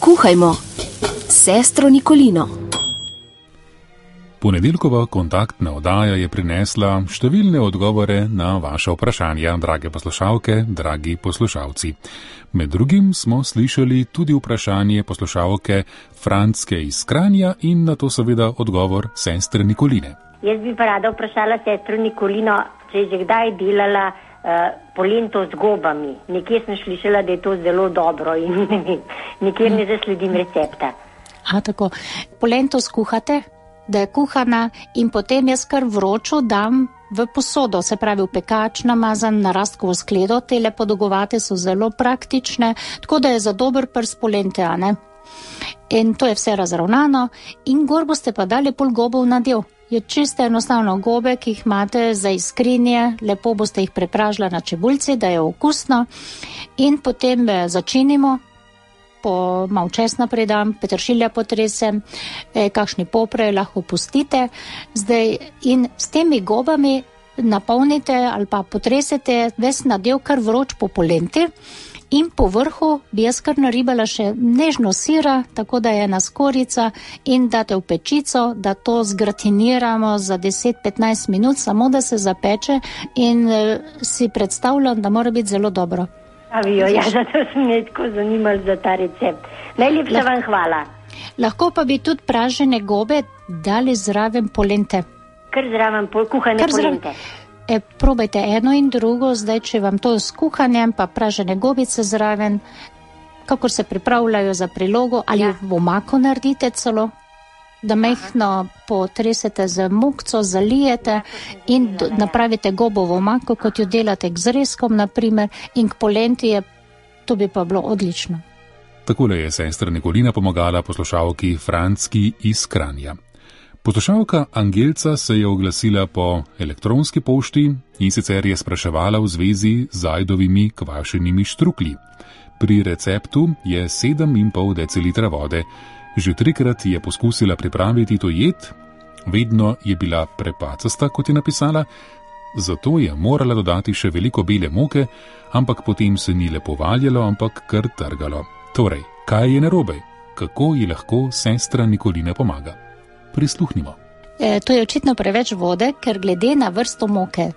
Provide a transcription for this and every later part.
Kuhajmo s sestro Nikolino. Ponedeljkova kontaktna oddaja je prinesla številne odgovore na vaša vprašanja, drage poslušalke, dragi poslušalci. Med drugim smo slišali tudi vprašanje poslušalke Franske iz Kranja in na to seveda odgovor sestre Nikoline. Jaz bi pa rada vprašala sestro Nikolino, če je že kdaj delala polento z gobami. Nekje sem slišala, da je to zelo dobro in nikjer ne zasledim recepta. Tako, polento skuhate, da je kuhana in potem jaz kar vročo dam v posodo, se pravi v pekač namazan na rastkovo skledo. Tele podolgovate so zelo praktične, tako da je za dober prst polente, a ne? In to je vse razravnano in gor boste pa dali pol gobov na del. Je čisto enostavno gobe, ki jih imate za iskrinje, lepo boste jih prepražila na čebulci, da je okusno in potem začinimo. Po malo česna predam, peteršilja potresem, kakšni poprej lahko pustite. Zdaj in s temi gobami napolnite ali pa potresete ves nadev kar vroč po polenti in po vrhu bi jaz kar naribala še nežno sira, tako da je ena skorica in date v pečico, da to zgratiniramo za 10-15 minut, samo da se zapeče in si predstavljam, da mora biti zelo dobro. Zato sem me tako zanimali za ta recept. Najlepša vam hvala. Lahko pa bi tudi pražene gobe dali zraven polente. Kar zraven kuhane polente. Probajte eno in drugo, zdaj če vam to s kuhanjem pa pražene gobice zraven, kakor se pripravljajo za prilogo ali v omako naredite celo, da mehno potresete z mukco, zalijete in napravite gobovo omako, kot jo delate k zrezkom naprimer, in k polenti to bi pa bilo odlično. Takole je sestra Nikolina pomagala poslušalki Franski iz Kranja. Poslušalka Angelca se je oglasila po elektronski pošti in sicer je spraševala v zvezi z ajdovimi kvašenimi štruklji. Pri receptu je 7,5 decilitra vode. Že 3-krat je poskusila pripraviti to jed, vedno je bila prepacasta, kot je napisala, zato je morala dodati še veliko bele moke, ampak potem se ni lepo valjalo, ampak kar trgalo. Torej, kaj je narobe? Kako ji lahko sestra Nikolina pomaga? Prisluhnimo. To je očitno preveč vode, ker glede na vrsto moke.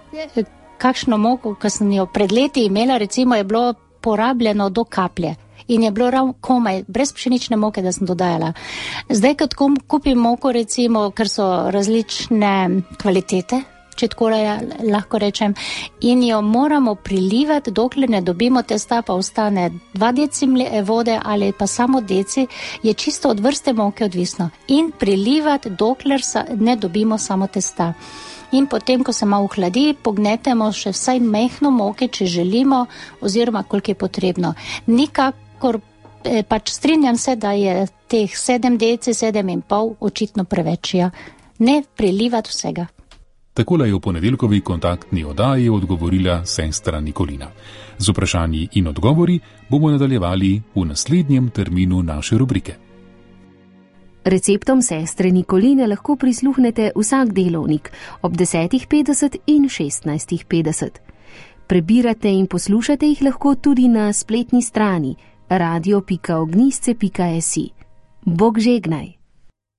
Kakšno moko, ko sem jo pred leti imela, recimo je bilo porabljeno do kaplje. In je bilo komaj, brez pšenične moke, da sem dodajala. Zdaj, kad kupim moko, recimo, ker so različne kvalitete, če tako lahko rečem, in jo moramo prilivati, dokler ne dobimo testa, pa ostane 2 deci vode ali pa samo deci, je čisto od vrste moke odvisno. In prilivati, dokler ne dobimo samo testa. In potem, ko se malo ohladi, pognetemo še vsaj mehno moke, če želimo, oziroma koliko je potrebno. Nikakor pač strinjam se, da je teh 7 deci, 7,5 očitno preveč. Ne prilivati vsega. Takole je v ponedeljkovi kontaktni oddaji odgovorila sestra Nikolina. Z vprašanji in odgovori bomo nadaljevali v naslednjem terminu naše rubrike. Receptom sestre Nikoline lahko prisluhnete vsak delovnik ob 10.50 in 16.50. Prebirate in poslušate jih lahko tudi na spletni strani radio.ognisce.si. Bog žegnaj!